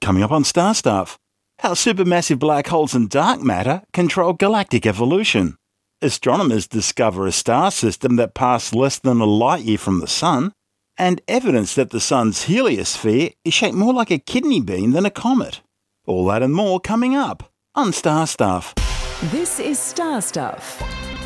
Coming up on Star Stuff, how supermassive black holes and dark matter control galactic evolution. Astronomers discover a star system that passed less than a light year from the Sun, and evidence that the Sun's heliosphere is shaped more like a kidney bean than a comet. All that and more coming up on Star Stuff. This is Star Stuff.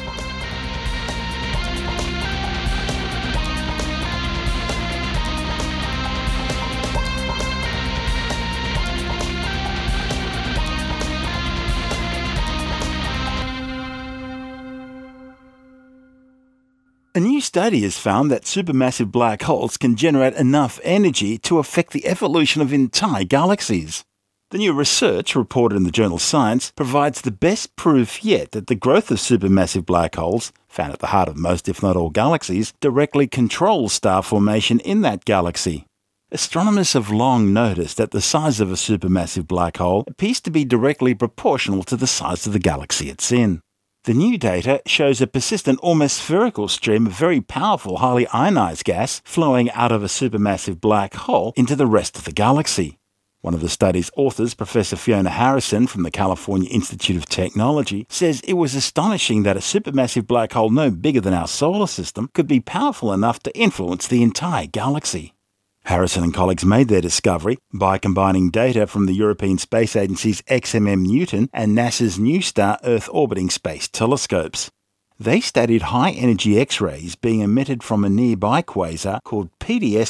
A new study has found that supermassive black holes can generate enough energy to affect the evolution of entire galaxies. The new research, reported in the journal Science, provides the best proof yet that the growth of supermassive black holes, found at the heart of most if not all galaxies, directly controls star formation in that galaxy. Astronomers have long noticed that the size of a supermassive black hole appears to be directly proportional to the size of the galaxy it's in. The new data shows a persistent, almost spherical stream of very powerful, highly ionized gas flowing out of a supermassive black hole into the rest of the galaxy. One of the study's authors, Professor Fiona Harrison from the California Institute of Technology, says it was astonishing that a supermassive black hole no bigger than our solar system could be powerful enough to influence the entire galaxy. Harrison and colleagues made their discovery by combining data from the European Space Agency's XMM Newton and NASA's NuSTAR Earth Orbiting Space telescopes. They studied high-energy X-rays being emitted from a nearby quasar called PDS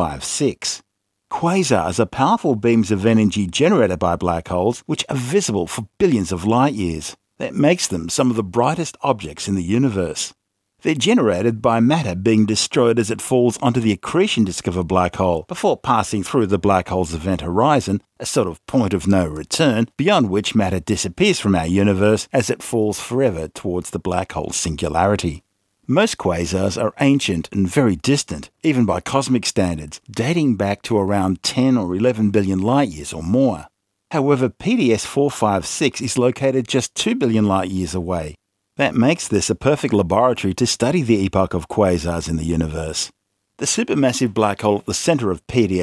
456. Quasars are powerful beams of energy generated by black holes which are visible for billions of light years. That makes them some of the brightest objects in the universe. They're generated by matter being destroyed as it falls onto the accretion disk of a black hole before passing through the black hole's event horizon, a sort of point of no return, beyond which matter disappears from our universe as it falls forever towards the black hole's singularity. Most quasars are ancient and very distant, even by cosmic standards, dating back to around 10 or 11 billion light years or more. However, PDS 456 is located just 2 billion light years away. That makes this a perfect laboratory to study the epoch of quasars in the universe. The supermassive black hole at the centre of PDS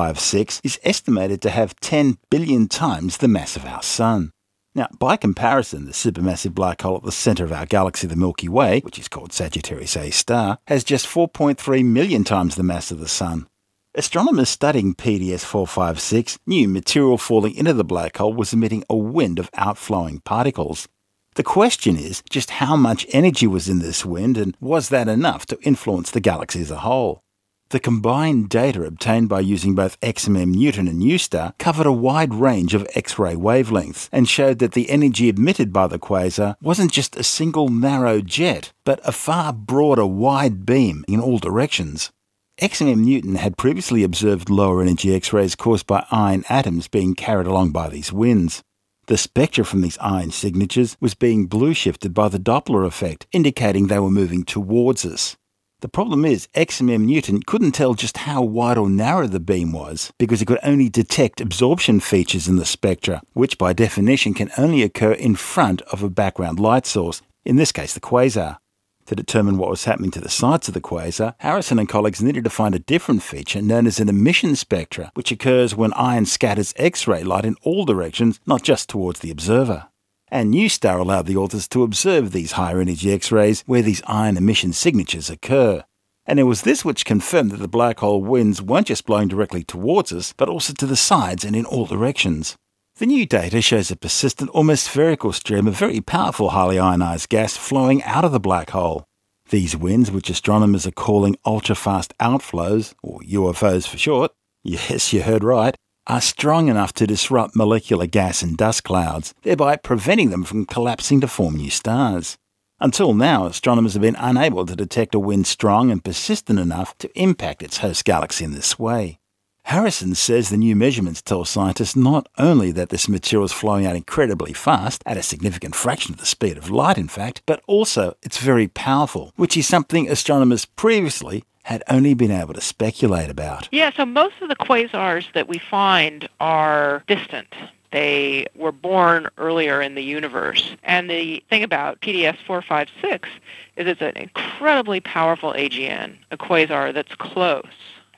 456 is estimated to have 10 billion times the mass of our Sun. Now, by comparison, the supermassive black hole at the centre of our galaxy, the Milky Way, which is called Sagittarius A star, has just 4.3 million times the mass of the Sun. Astronomers studying PDS 456 knew material falling into the black hole was emitting a wind of outflowing particles. The question is just how much energy was in this wind, and was that enough to influence the galaxy as a whole? The combined data obtained by using both XMM Newton and NuSTAR covered a wide range of X-ray wavelengths and showed that the energy emitted by the quasar wasn't just a single narrow jet, but a far broader wide beam in all directions. XMM Newton had previously observed lower energy X-rays caused by iron atoms being carried along by these winds. The spectra from these ion signatures was being blue shifted by the Doppler effect, indicating they were moving towards us. The problem is, XMM Newton couldn't tell just how wide or narrow the beam was, because it could only detect absorption features in the spectra, which by definition can only occur in front of a background light source, in this case the quasar. To determine what was happening to the sides of the quasar, Harrison and colleagues needed to find a different feature known as an emission spectra, which occurs when iron scatters X-ray light in all directions, not just towards the observer. And NuSTAR allowed the authors to observe these higher energy X-rays where these iron emission signatures occur. And it was this which confirmed that the black hole winds weren't just blowing directly towards us, but also to the sides and in all directions. The new data shows a persistent, almost spherical stream of very powerful highly ionized gas flowing out of the black hole. These winds, which astronomers are calling ultra-fast outflows, or UFOs for short, yes, you heard right, are strong enough to disrupt molecular gas and dust clouds, thereby preventing them from collapsing to form new stars. Until now, astronomers have been unable to detect a wind strong and persistent enough to impact its host galaxy in this way. Harrison says the new measurements tell scientists not only that this material is flowing out incredibly fast, at a significant fraction of the speed of light in fact, but also it's very powerful, which is something astronomers previously had only been able to speculate about. Yeah, so most of the quasars that we find are distant. They were born earlier in the universe. And the thing about PDS 456 is it's an incredibly powerful AGN, a quasar that's close.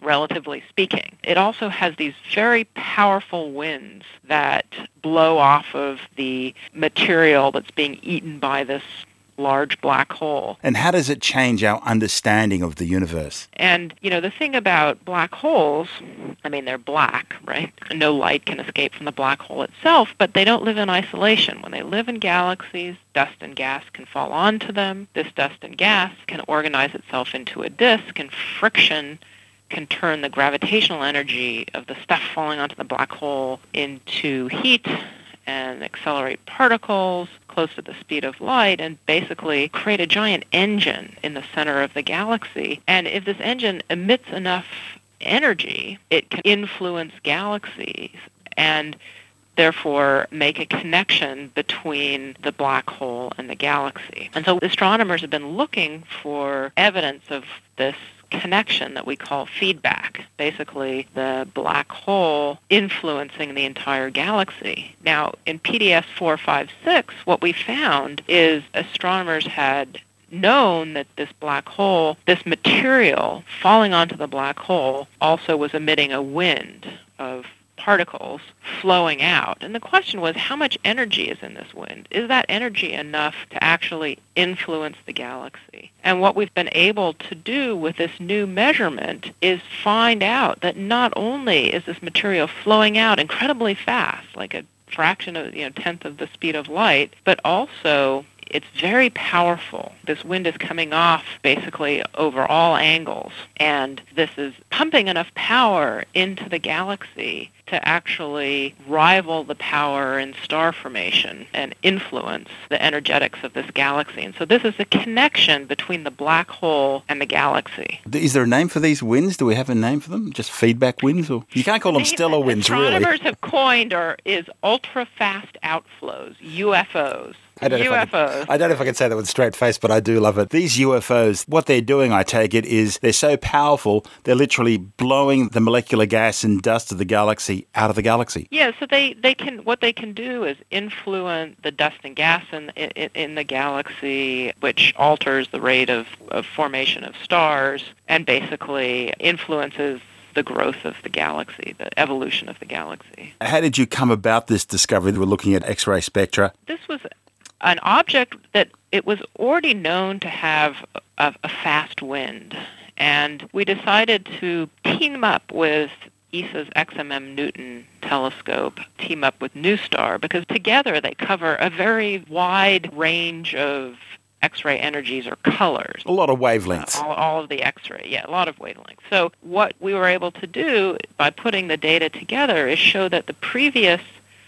relatively speaking. It also has these very powerful winds that blow off of the material that's being eaten by this large black hole. And how does it change our understanding of the universe? And, the thing about black holes, they're black, right? No light can escape from the black hole itself, but they don't live in isolation. When they live in galaxies, dust and gas can fall onto them. This dust and gas can organize itself into a disk, and friction can turn the gravitational energy of the stuff falling onto the black hole into heat and accelerate particles close to the speed of light and basically create a giant engine in the center of the galaxy. And if this engine emits enough energy, it can influence galaxies and therefore make a connection between the black hole and the galaxy. And so astronomers have been looking for evidence of this connection that we call feedback, basically the black hole influencing the entire galaxy. Now, in PDS 456, what we found is astronomers had known that this black hole, this material falling onto the black hole, also was emitting a wind of particles flowing out. And the question was, how much energy is in this wind? Is that energy enough to actually influence the galaxy? And what we've been able to do with this new measurement is find out that not only is this material flowing out incredibly fast, like a fraction of, tenth of the speed of light, but also it's very powerful. This wind is coming off basically over all angles, and this is pumping enough power into the galaxy to actually rival the power in star formation and influence the energetics of this galaxy. And so this is a connection between the black hole and the galaxy. Is there a name for these winds? Do we have a name for them? Just feedback winds? Or you can't call them stellar winds, really. Astronomers have coined is ultra-fast outflows, UFOs. I don't know if I can say that with a straight face, but I do love it. These UFOs, what they're doing, I take it, is they're so powerful, they're literally blowing the molecular gas and dust of the galaxy out of the galaxy. Yeah, so what they can do is influence the dust and gas in the galaxy, which alters the rate of formation of stars and basically influences the growth of the galaxy, the evolution of the galaxy. How did you come about this discovery that we're looking at X-ray spectra? This was an object that it was already known to have a fast wind, and we decided to team up with ESA's XMM Newton telescope, team up with NuSTAR, because together they cover a very wide range of X-ray energies or colors. A lot of wavelengths. All of the X-ray, yeah, a lot of wavelengths. So what we were able to do by putting the data together is show that the previous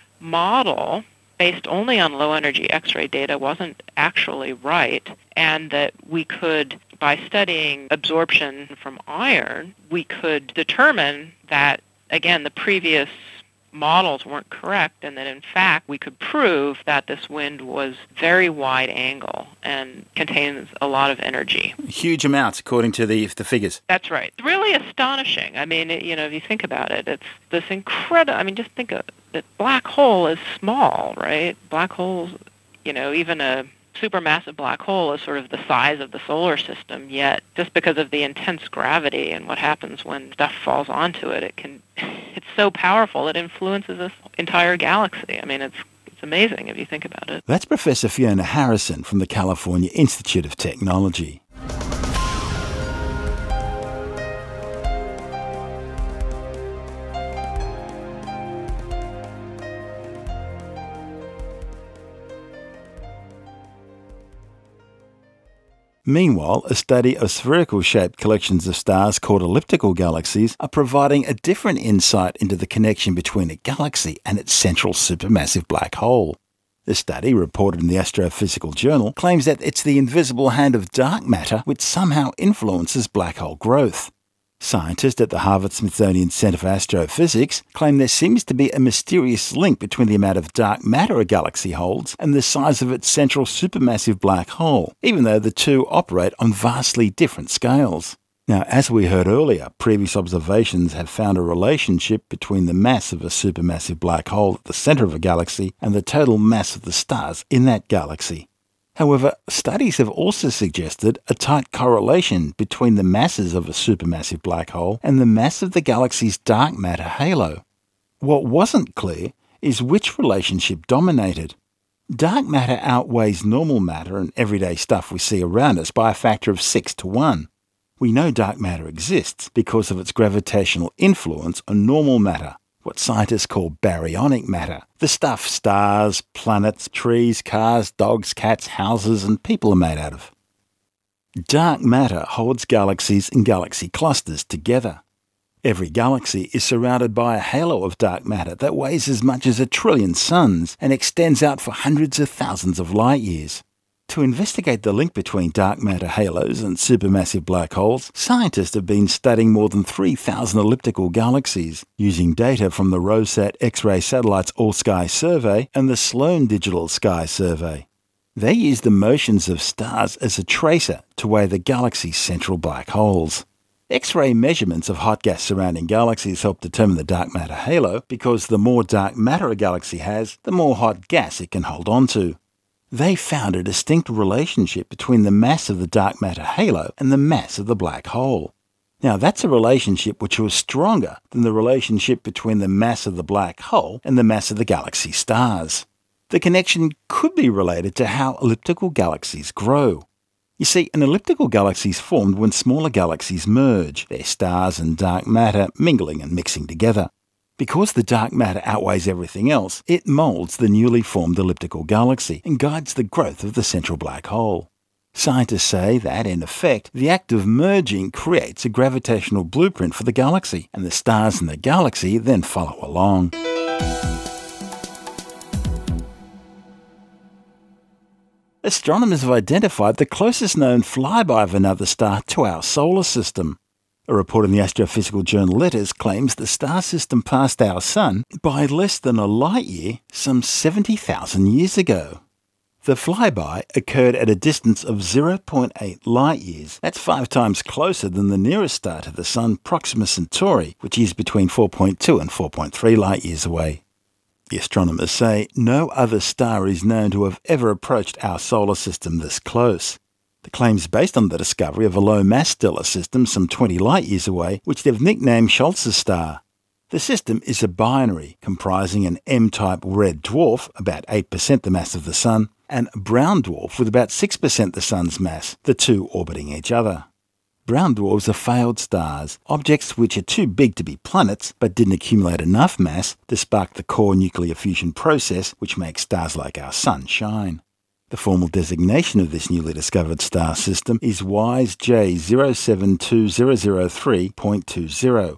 model, based only on low-energy X-ray data, wasn't actually right, and that we could, by studying absorption from iron, we could determine that, again, the previous models weren't correct, and that, in fact, we could prove that this wind was very wide angle and contains a lot of energy. Huge amounts, according to the figures. That's right. It's really astonishing. If you think about it, it's this incredible, just think of that black hole is small, right? Black holes, even a supermassive black hole is sort of the size of the solar system, yet just because of the intense gravity and what happens when stuff falls onto it, it's so powerful it influences this entire galaxy. It's amazing if you think about it. That's Professor Fiona Harrison from the California Institute of Technology. Meanwhile, a study of spherical-shaped collections of stars called elliptical galaxies are providing a different insight into the connection between a galaxy and its central supermassive black hole. The study, reported in the Astrophysical Journal, claims that it's the invisible hand of dark matter which somehow influences black hole growth. Scientists at the Harvard-Smithsonian Center for Astrophysics claim there seems to be a mysterious link between the amount of dark matter a galaxy holds and the size of its central supermassive black hole, even though the two operate on vastly different scales. Now, as we heard earlier, previous observations have found a relationship between the mass of a supermassive black hole at the center of a galaxy and the total mass of the stars in that galaxy. However, studies have also suggested a tight correlation between the masses of a supermassive black hole and the mass of the galaxy's dark matter halo. What wasn't clear is which relationship dominated. Dark matter outweighs normal matter and everyday stuff we see around us by a factor of 6 to 1. We know dark matter exists because of its gravitational influence on normal matter, what scientists call baryonic matter, the stuff stars, planets, trees, cars, dogs, cats, houses, and people are made out of. Dark matter holds galaxies and galaxy clusters together. Every galaxy is surrounded by a halo of dark matter that weighs as much as 1 trillion suns and extends out for hundreds of thousands of light years. To investigate the link between dark matter halos and supermassive black holes, scientists have been studying more than 3,000 elliptical galaxies, using data from the ROSAT X-ray Satellites All-Sky Survey and the Sloan Digital Sky Survey. They use the motions of stars as a tracer to weigh the galaxy's central black holes. X-ray measurements of hot gas surrounding galaxies help determine the dark matter halo because the more dark matter a galaxy has, the more hot gas it can hold on to. They found a distinct relationship between the mass of the dark matter halo and the mass of the black hole. Now, that's a relationship which was stronger than the relationship between the mass of the black hole and the mass of the galaxy's stars. The connection could be related to how elliptical galaxies grow. You see, an elliptical galaxy is formed when smaller galaxies merge, their stars and dark matter mingling and mixing together. Because the dark matter outweighs everything else, it molds the newly formed elliptical galaxy and guides the growth of the central black hole. Scientists say that, in effect, the act of merging creates a gravitational blueprint for the galaxy, and the stars in the galaxy then follow along. Astronomers have identified the closest known flyby of another star to our solar system. A report in the astrophysical journal Letters claims the star system passed our Sun by less than a light year some 70,000 years ago. The flyby occurred at a distance of 0.8 light years. That's 5 times closer than the nearest star to the Sun, Proxima Centauri, which is between 4.2 and 4.3 light years away. The astronomers say no other star is known to have ever approached our solar system this close. The claim's based on the discovery of a low-mass stellar system some 20 light-years away, which they've nicknamed Schultz's star. The system is a binary, comprising an M-type red dwarf, about 8% the mass of the Sun, and a brown dwarf with about 6% the Sun's mass, the two orbiting each other. Brown dwarfs are failed stars, objects which are too big to be planets but didn't accumulate enough mass to spark the core nuclear fusion process which makes stars like our Sun shine. The formal designation of this newly discovered star system is WISE J072003.20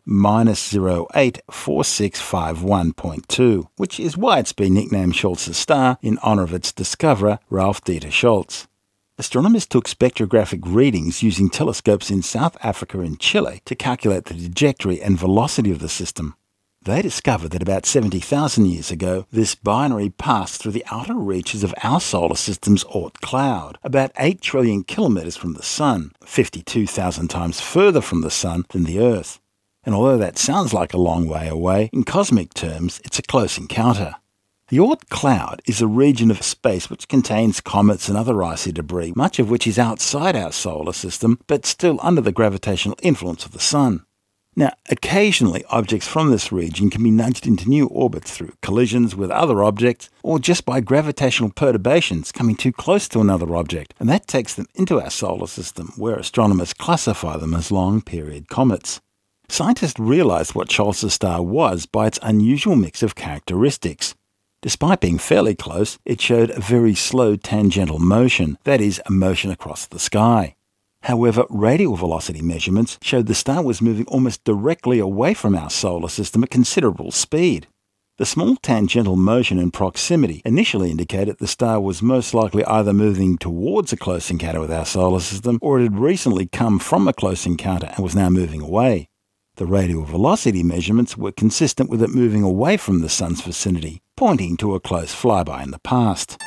-084651.2, which is why it's been nicknamed Schultz's star in honor of its discoverer, Ralph Dieter Schultz. Astronomers took spectrographic readings using telescopes in South Africa and Chile to calculate the trajectory and velocity of the system. They discovered that about 70,000 years ago, this binary passed through the outer reaches of our solar system's Oort cloud, about 8 trillion kilometres from the Sun, 52,000 times further from the Sun than the Earth. And although that sounds like a long way away, in cosmic terms, it's a close encounter. The Oort cloud is a region of space which contains comets and other icy debris, much of which is outside our solar system, but still under the gravitational influence of the Sun. Now, occasionally objects from this region can be nudged into new orbits through collisions with other objects or just by gravitational perturbations coming too close to another object, and that takes them into our solar system, where astronomers classify them as long-period comets. Scientists realized what Schultz's star was by its unusual mix of characteristics. Despite being fairly close, it showed a very slow tangential motion, that is, a motion across the sky. However, radial velocity measurements showed the star was moving almost directly away from our solar system at considerable speed. The small tangential motion and proximity initially indicated the star was most likely either moving towards a close encounter with our solar system, or it had recently come from a close encounter and was now moving away. The radial velocity measurements were consistent with it moving away from the Sun's vicinity, pointing to a close flyby in the past.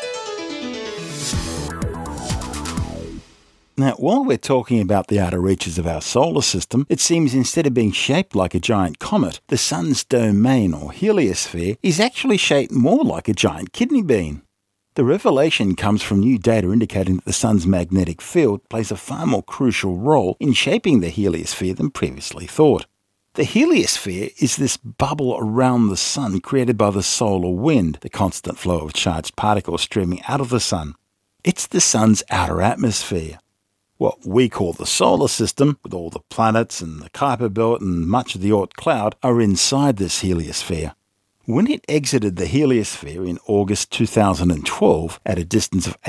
Now, while we're talking about the outer reaches of our solar system, it seems instead of being shaped like a giant comet, the Sun's domain or heliosphere is actually shaped more like a giant kidney bean. The revelation comes from new data indicating that the Sun's magnetic field plays a far more crucial role in shaping the heliosphere than previously thought. The heliosphere is this bubble around the Sun created by the solar wind, the constant flow of charged particles streaming out of the Sun. It's the Sun's outer atmosphere. What we call the solar system, with all the planets and the Kuiper belt and much of the Oort cloud, are inside this heliosphere. When it exited the heliosphere in August 2012 at a distance of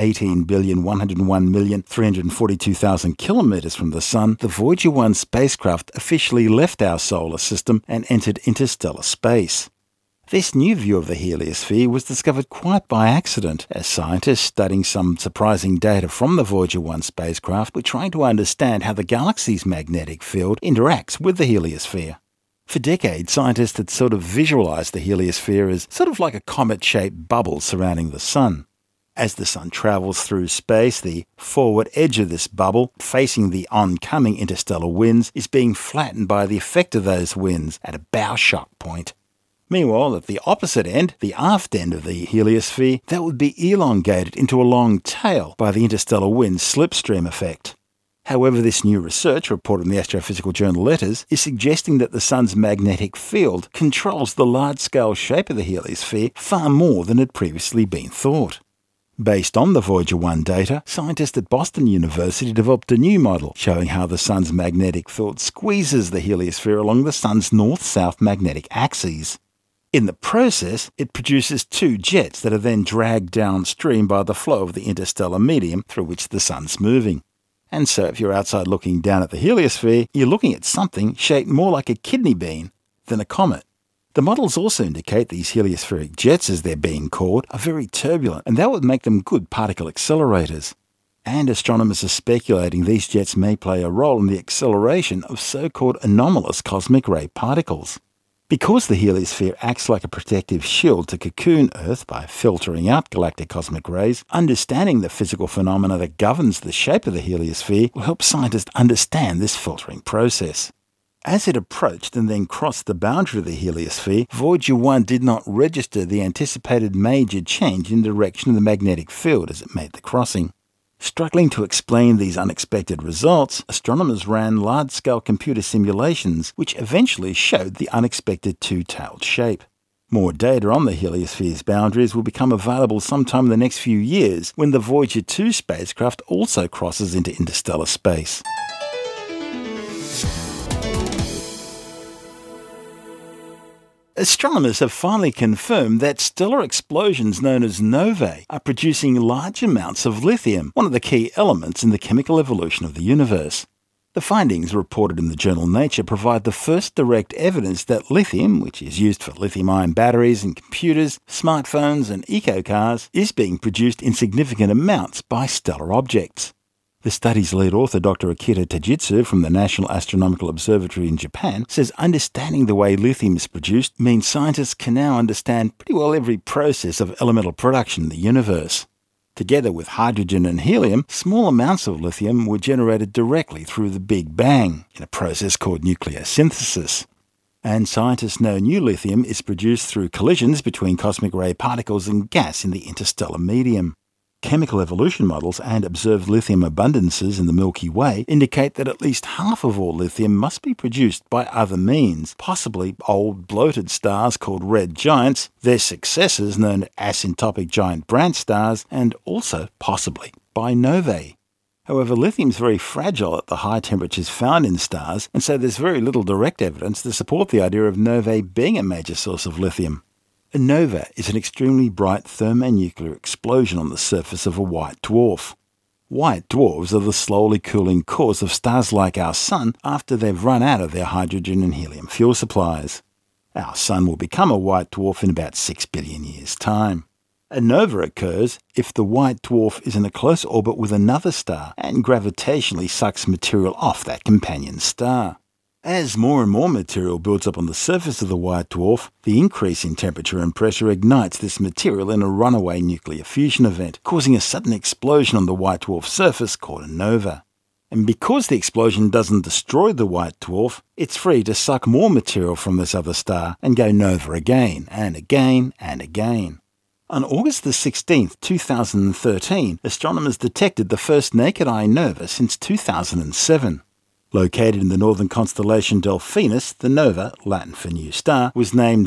18,101,342,000 kilometres from the Sun, the Voyager 1 spacecraft officially left our solar system and entered interstellar space. This new view of the heliosphere was discovered quite by accident, as scientists studying some surprising data from the Voyager 1 spacecraft were trying to understand how the galaxy's magnetic field interacts with the heliosphere. For decades, scientists had sort of visualized the heliosphere as sort of like a comet-shaped bubble surrounding the Sun. As the Sun travels through space, the forward edge of this bubble, facing the oncoming interstellar winds, is being flattened by the effect of those winds at a bow shock point. Meanwhile, at the opposite end, the aft end of the heliosphere, that would be elongated into a long tail by the interstellar wind slipstream effect. However, this new research, reported in the Astrophysical Journal Letters, is suggesting that the Sun's magnetic field controls the large-scale shape of the heliosphere far more than had previously been thought. Based on the Voyager 1 data, scientists at Boston University developed a new model showing how the Sun's magnetic field squeezes the heliosphere along the Sun's north-south magnetic axes. In the process, it produces two jets that are then dragged downstream by the flow of the interstellar medium through which the Sun's moving. And so if you're outside looking down at the heliosphere, you're looking at something shaped more like a kidney bean than a comet. The models also indicate these heliospheric jets, as they're being called, are very turbulent, and that would make them good particle accelerators. And astronomers are speculating these jets may play a role in the acceleration of so-called anomalous cosmic ray particles. Because the heliosphere acts like a protective shield to cocoon Earth by filtering out galactic cosmic rays, understanding the physical phenomena that governs the shape of the heliosphere will help scientists understand this filtering process. As it approached and then crossed the boundary of the heliosphere, Voyager 1 did not register the anticipated major change in the direction of the magnetic field as it made the crossing. Struggling to explain these unexpected results, astronomers ran large-scale computer simulations which eventually showed the unexpected two-tailed shape. More data on the heliosphere's boundaries will become available sometime in the next few years when the Voyager 2 spacecraft also crosses into interstellar space. Astronomers have finally confirmed that stellar explosions known as novae are producing large amounts of lithium, one of the key elements in the chemical evolution of the universe. The findings reported in the journal Nature provide the first direct evidence that lithium, which is used for lithium-ion batteries in computers, smartphones and eco-cars, is being produced in significant amounts by stellar objects. The study's lead author, Dr. Akita Tajitsu from the National Astronomical Observatory in Japan, says understanding the way lithium is produced means scientists can now understand pretty well every process of elemental production in the universe. Together with hydrogen and helium, small amounts of lithium were generated directly through the Big Bang in a process called nucleosynthesis. And scientists know new lithium is produced through collisions between cosmic ray particles and gas in the interstellar medium. Chemical evolution models and observed lithium abundances in the Milky Way indicate that at least half of all lithium must be produced by other means, possibly old bloated stars called red giants, their successors known as asymptotic giant branch stars, and also, possibly, by novae. However, lithium is very fragile at the high temperatures found in stars, and so there's very little direct evidence to support the idea of novae being a major source of lithium. A nova is an extremely bright thermonuclear explosion on the surface of a white dwarf. White dwarfs are the slowly cooling cores of stars like our Sun after they've run out of their hydrogen and helium fuel supplies. Our Sun will become a white dwarf in about 6 billion years' time. A nova occurs if the white dwarf is in a close orbit with another star and gravitationally sucks material off that companion star. As more and more material builds up on the surface of the white dwarf, the increase in temperature and pressure ignites this material in a runaway nuclear fusion event, causing a sudden explosion on the white dwarf surface called a nova. And because the explosion doesn't destroy the white dwarf, it's free to suck more material from this other star and go nova again and again and again. On August the 16th, 2013, astronomers detected the first naked-eye nova since 2007. Located in the northern constellation Delphinus, the nova, Latin for new star, was named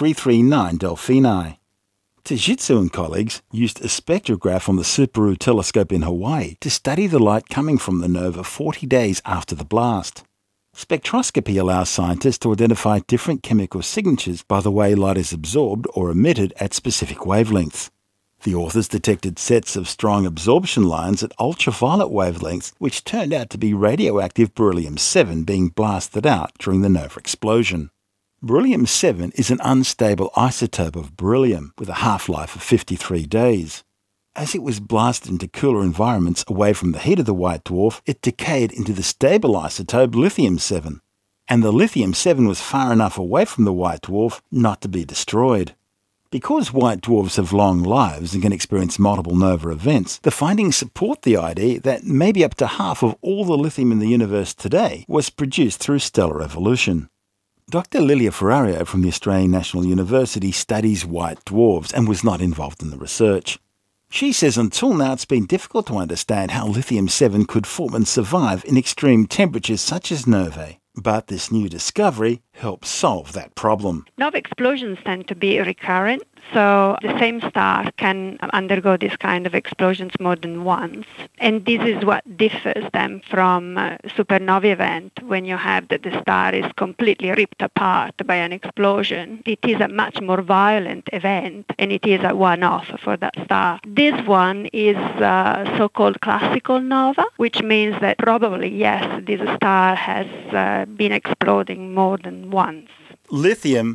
V339 Delphini. Tajitsu and colleagues used a spectrograph on the Subaru telescope in Hawaii to study the light coming from the nova 40 days after the blast. Spectroscopy allows scientists to identify different chemical signatures by the way light is absorbed or emitted at specific wavelengths. The authors detected sets of strong absorption lines at ultraviolet wavelengths, which turned out to be radioactive beryllium-7 being blasted out during the nova explosion. Beryllium-7 is an unstable isotope of beryllium with a half-life of 53 days. As it was blasted into cooler environments away from the heat of the white dwarf, it decayed into the stable isotope lithium-7. And the lithium-7 was far enough away from the white dwarf not to be destroyed. Because white dwarfs have long lives and can experience multiple nova events, the findings support the idea that maybe up to half of all the lithium in the universe today was produced through stellar evolution. Dr. Lilia Ferrario from the Australian National University studies white dwarfs and was not involved in the research. She says until now it's been difficult to understand how lithium-7 could form and survive in extreme temperatures such as novae. But this new discovery helps solve that problem. Nova explosions tend to be recurrent, so the same star can undergo this kind of explosions more than once. And this is what differs them from a supernovae event, when you have that the star is completely ripped apart by an explosion. It is a much more violent event, and it is a one-off for that star. This one is so-called classical nova, which means that probably, yes, this star has been exploding more than once. Lithium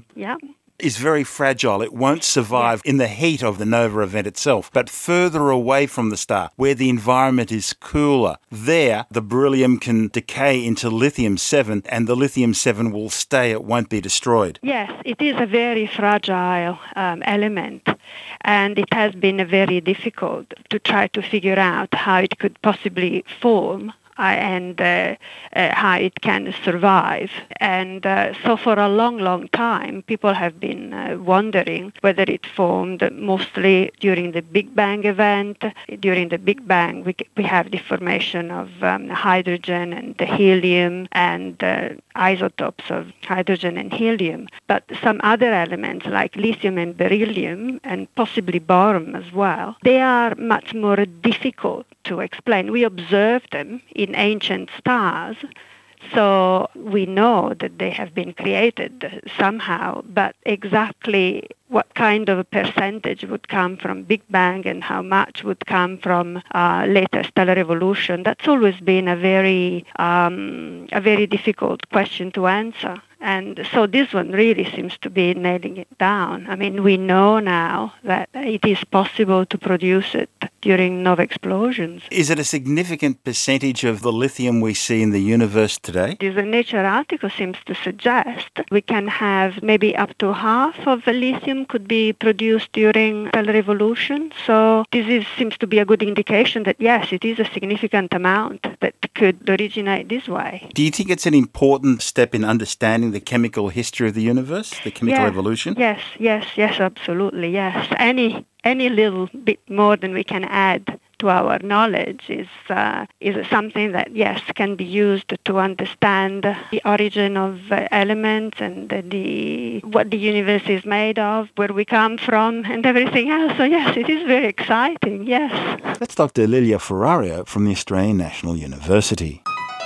is very fragile. It won't survive in the heat of the nova event itself, but further away from the star, where the environment is cooler. There, the beryllium can decay into lithium-7, and the lithium-7 will stay. It won't be destroyed. Yes, it is a very fragile element, and it has been very difficult to try to figure out how it could possibly form and how it can survive. And so for a long, long time, people have been wondering whether it formed mostly during the Big Bang event. During the Big Bang, we have the formation of hydrogen and the helium and isotopes of hydrogen and helium. But some other elements like lithium and beryllium and possibly boron as well, they are much more difficult to explain. We observe them in ancient stars, so we know that they have been created somehow, but exactly what kind of a percentage would come from Big Bang and how much would come from later stellar evolution, that's always been a very difficult question to answer. And so this one really seems to be nailing it down. I mean, we know now that it is possible to produce it during nova explosions. Is it a significant percentage of the lithium we see in the universe today? The Nature article seems to suggest we can have maybe up to half of the lithium could be produced during stellar evolution. So seems to be a good indication that, yes, it is a significant amount that could originate this way. Do you think it's an important step in understanding the chemical history of the universe, the chemical evolution? Yes, absolutely, yes. Any little bit more than we can add to our knowledge is something that, yes, can be used to understand the origin of elements and what the universe is made of, where we come from, and everything else. So, yes, it is very exciting, yes. That's Dr. Lilia Ferrario from the Australian National University.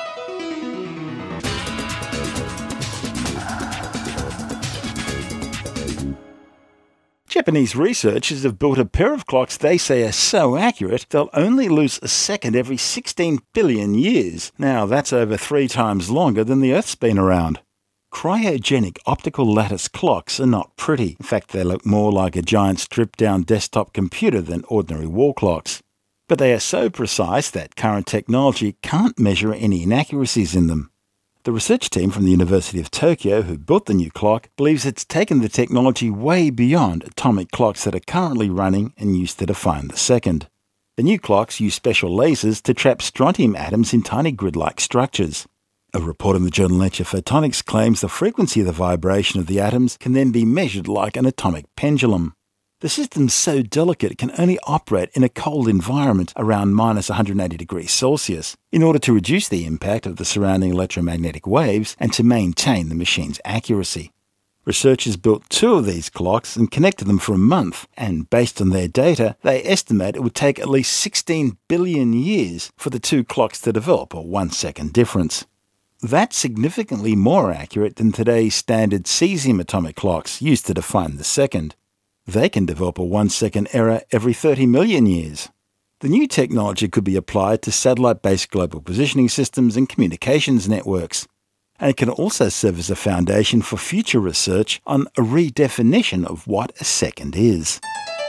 Japanese researchers have built a pair of clocks they say are so accurate they'll only lose a second every 16 billion years. Now, that's over 3 times longer than the Earth's been around. Cryogenic optical lattice clocks are not pretty. In fact, they look more like a giant stripped-down desktop computer than ordinary wall clocks. But they are so precise that current technology can't measure any inaccuracies in them. The research team from the University of Tokyo who built the new clock believes it's taken the technology way beyond atomic clocks that are currently running and used to define the second. The new clocks use special lasers to trap strontium atoms in tiny grid-like structures. A report in the journal Nature Photonics claims the frequency of the vibration of the atoms can then be measured like an atomic pendulum. The system's so delicate it can only operate in a cold environment around minus 180 degrees Celsius in order to reduce the impact of the surrounding electromagnetic waves and to maintain the machine's accuracy. Researchers built 2 of these clocks and connected them for a month, and based on their data, they estimate it would take at least 16 billion years for the 2 clocks to develop a 1-second difference. That's significantly more accurate than today's standard cesium atomic clocks used to define the second. They can develop a 1-second error every 30 million years. The new technology could be applied to satellite-based global positioning systems and communications networks. And it can also serve as a foundation for future research on a redefinition of what a second is.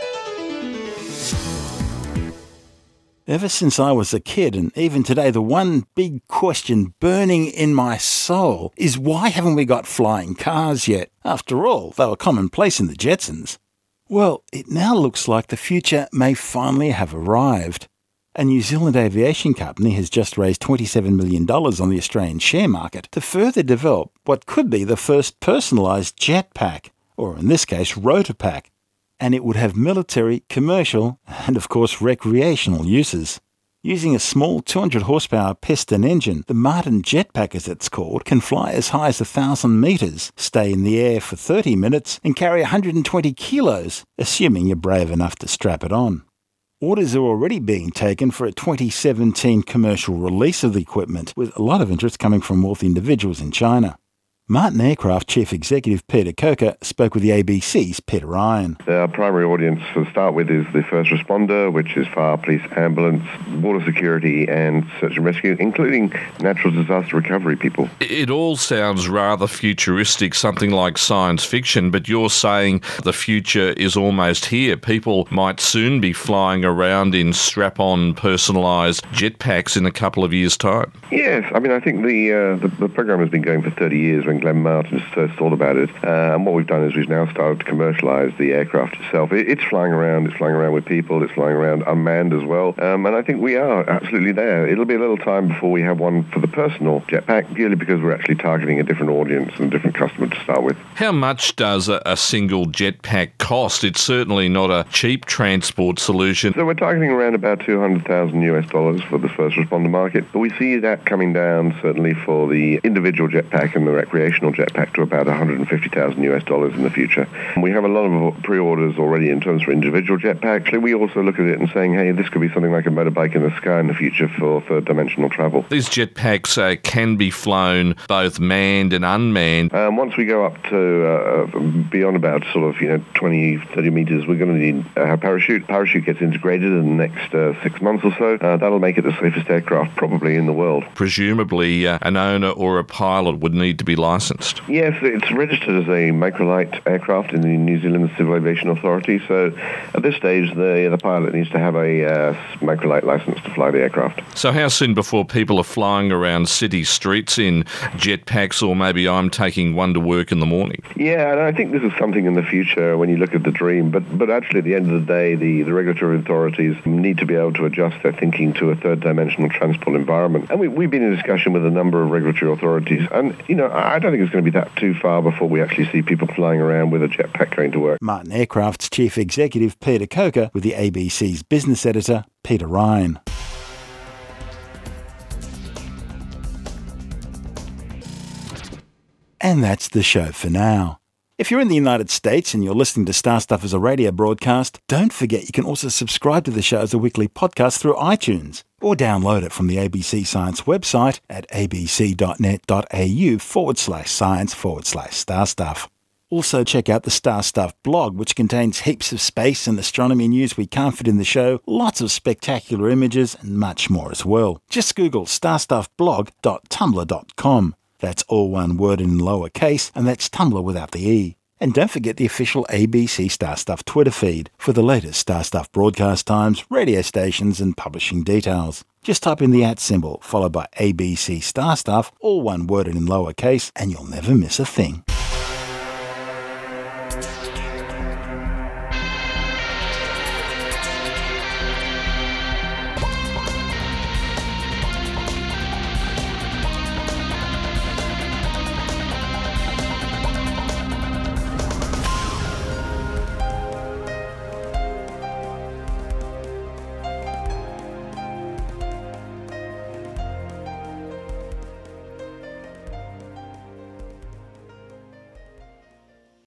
Ever since I was a kid, and even today, the one big question burning in my soul is why haven't we got flying cars yet? After all, they were commonplace in the Jetsons. Well, it now looks like the future may finally have arrived. A New Zealand aviation company has just raised $27 million on the Australian share market to further develop what could be the first personalised jetpack, or in this case, rotorpack. And it would have military, commercial, and of course recreational uses. Using a small 200 horsepower piston engine, the Martin Jetpack, as it's called, can fly as high as 1,000 metres, stay in the air for 30 minutes, and carry 120 kilos, assuming you're brave enough to strap it on. Orders are already being taken for a 2017 commercial release of the equipment, with a lot of interest coming from wealthy individuals in China. Martin Aircraft Chief Executive Peter Coker spoke with the ABC's Peter Ryan. Our primary audience to start with is the first responder, which is fire, police, ambulance, border security and search and rescue, including natural disaster recovery people. It all sounds rather futuristic, something like science fiction, but you're saying the future is almost here. People might soon be flying around in strap-on personalised jetpacks in a couple of years' time. Yes, I mean, I think the program has been going for 30 years when Glenn Martin first thought about it. And what we've done is we've now started to commercialise the aircraft itself. It's flying around with people, it's flying around unmanned as well. And I think we are absolutely there. It'll be a little time before we have one for the personal jetpack, purely because we're actually targeting a different audience and a different customer to start with. How much does a single jetpack cost? It's certainly not a cheap transport solution. So we're targeting around about $200,000 for the first responder market, but we see that coming down certainly for the individual jetpack and the recreational jetpack to about $150,000 in the future. And we have a lot of pre-orders already in terms for individual jetpacks. Actually, we also look at it and saying, hey, this could be something like a motorbike in the sky in the future for third-dimensional travel. These jetpacks can be flown both manned and unmanned. Once we go up to beyond about 20, 30 meters, we're going to need a parachute. Parachute gets integrated in the next 6 months or so. That'll make it the safest aircraft probably in the world. Presumably, an owner or a pilot would need to be licensed. Yes, it's registered as a microlight aircraft in the New Zealand Civil Aviation Authority. So at this stage, the pilot needs to have a microlight license to fly the aircraft. So how soon before people are flying around city streets in jetpacks, or maybe I'm taking one to work in the morning? Yeah, and I think this is something in the future when you look at the dream. But actually, at the end of the day, the regulatory authorities need to be able to adjust their thinking to a third-dimensional transport environment. And we've been in discussion with a number of regulatory authorities. And, I don't think it's going to be that too far before we actually see people flying around with a jetpack going to work. Martin Aircraft's Chief Executive Peter Coker with the ABC's business editor Peter Ryan. And that's the show for now. If you're in the United States and you're listening to Star Stuff as a radio broadcast, don't forget you can also subscribe to the show as a weekly podcast through iTunes, or download it from the ABC Science website at abc.net.au/science/starstuff. Also check out the Star Stuff blog, which contains heaps of space and astronomy news we can't fit in the show, lots of spectacular images, and much more as well. Just Google starstuffblog.tumblr.com. That's all one word in lowercase, and that's Tumblr without the E. And don't forget the official ABC Star Stuff Twitter feed for the latest Star Stuff broadcast times, radio stations, and publishing details. Just type in the @ symbol, followed by ABC Star Stuff, all one word in lowercase, and you'll never miss a thing.